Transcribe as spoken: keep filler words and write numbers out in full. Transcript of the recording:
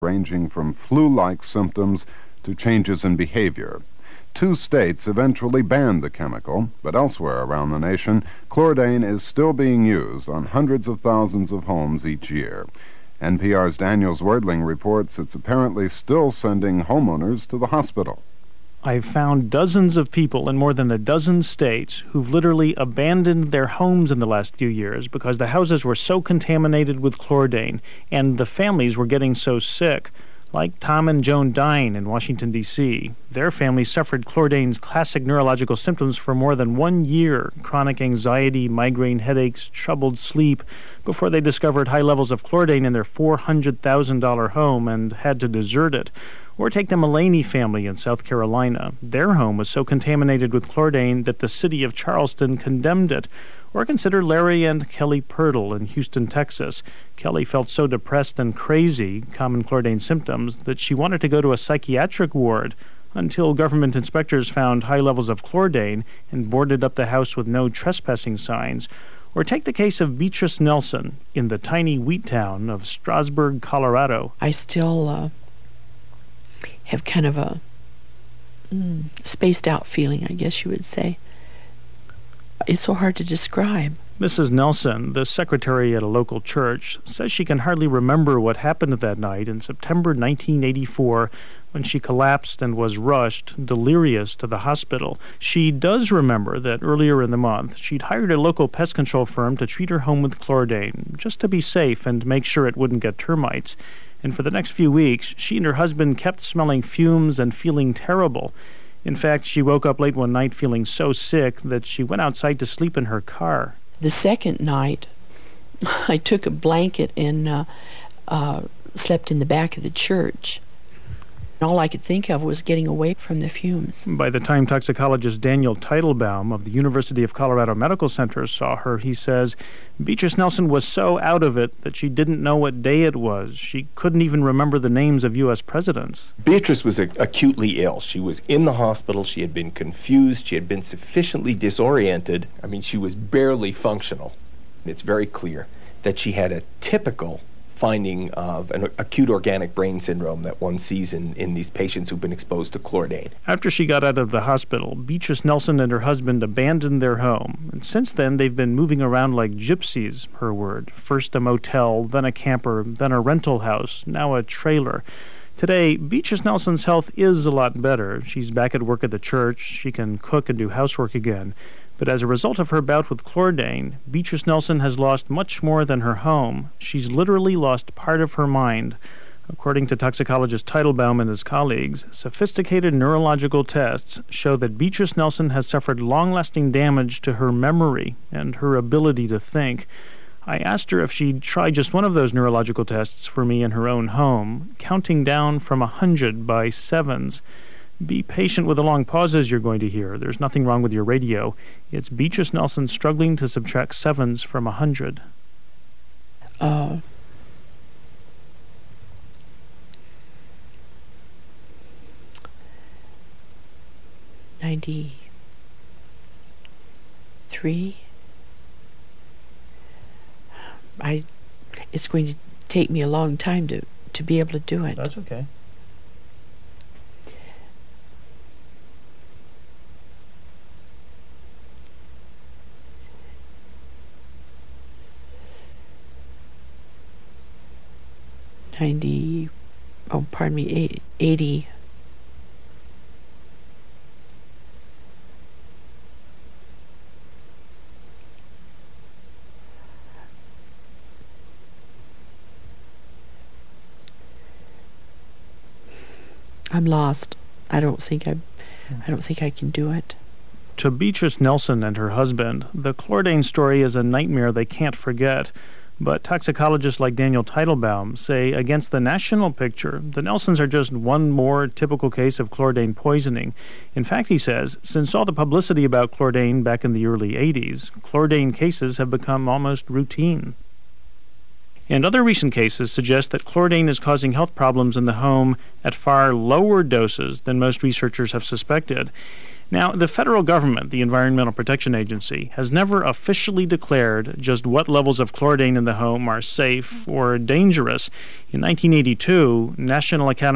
ranging from flu-like symptoms to changes in behavior. Two states eventually banned the chemical, but elsewhere around the nation, chlordane is still being used on hundreds of thousands of homes each year. N P R's Daniel Zwerdling reports it's apparently still sending homeowners to the hospital. I've found dozens of people in more than a dozen states who've literally abandoned their homes in the last few years because the houses were so contaminated with chlordane and the families were getting so sick. Like Tom and Joan Dine in Washington, D C Their family suffered chlordane's classic neurological symptoms for more than one year, chronic anxiety, migraine headaches, troubled sleep, before they discovered high levels of chlordane in their four hundred thousand dollars home and had to desert it. Or take the Mullaney family in South Carolina. Their home was so contaminated with chlordane that the city of Charleston condemned it. Or consider Larry and Kelly Purtle in Houston, Texas. Kelly felt so depressed and crazy, common chlordane symptoms, that she wanted to go to a psychiatric ward until government inspectors found high levels of chlordane and boarded up the house with no trespassing signs. Or take the case of Beatrice Nelson in the tiny wheat town of Strasburg, Colorado. I still uh, have kind of a mm, spaced out feeling, I guess you would say. It's so hard to describe. Missus Nelson, the secretary at a local church, says she can hardly remember what happened that night in September nineteen eighty-four when she collapsed and was rushed, delirious, to the hospital. She does remember that earlier in the month, she'd hired a local pest control firm to treat her home with chlordane, just to be safe and make sure it wouldn't get termites. And for the next few weeks, she and her husband kept smelling fumes and feeling terrible. In fact, she woke up late one night feeling so sick that she went outside to sleep in her car. The second night, I took a blanket and uh, uh, slept in the back of the church. All I could think of was getting away from the fumes. By the time toxicologist Daniel Teitelbaum of the University of Colorado Medical Center saw her, he says, Beatrice Nelson was so out of it that she didn't know what day it was. She couldn't even remember the names of U S presidents. Beatrice was a- acutely ill. She was in the hospital. She had been confused. She had been sufficiently disoriented. I mean, she was barely functional. It's very clear that she had a typical finding of an acute organic brain syndrome that one sees in, in these patients who've been exposed to chlordane. After she got out of the hospital, Beatrice Nelson and her husband abandoned their home. And since then, they've been moving around like gypsies, her word. First a motel, then a camper, then a rental house, now a trailer. Today, Beatrice Nelson's health is a lot better. She's back at work at the church. She can cook and do housework again. But as a result of her bout with chlordane, Beatrice Nelson has lost much more than her home. She's literally lost part of her mind. According to toxicologist Teitelbaum and his colleagues, sophisticated neurological tests show that Beatrice Nelson has suffered long-lasting damage to her memory and her ability to think. I asked her if she'd try just one of those neurological tests for me in her own home, counting down from a hundred by sevens. Be patient with the long pauses you're going to hear. There's nothing wrong with your radio. It's Beatrice Nelson struggling to subtract sevens from a hundred. Uh, Ninety-three. I. It's going to take me a long time to to be able to do it. That's okay. Ninety, oh, pardon me, eight, eighty. I'm lost. I don't think I, I don't think I can do it. To Beatrice Nelson and her husband, the chlordane story is a nightmare they can't forget. But toxicologists like Daniel Teitelbaum say against the national picture, the Nelsons are just one more typical case of chlordane poisoning. In fact, he says, since all the publicity about chlordane back in the early eighties, chlordane cases have become almost routine. And other recent cases suggest that chlordane is causing health problems in the home at far lower doses than most researchers have suspected. Now, the federal government, the Environmental Protection Agency, has never officially declared just what levels of chlordane in the home are safe or dangerous. In nineteen eighty-two, National Academy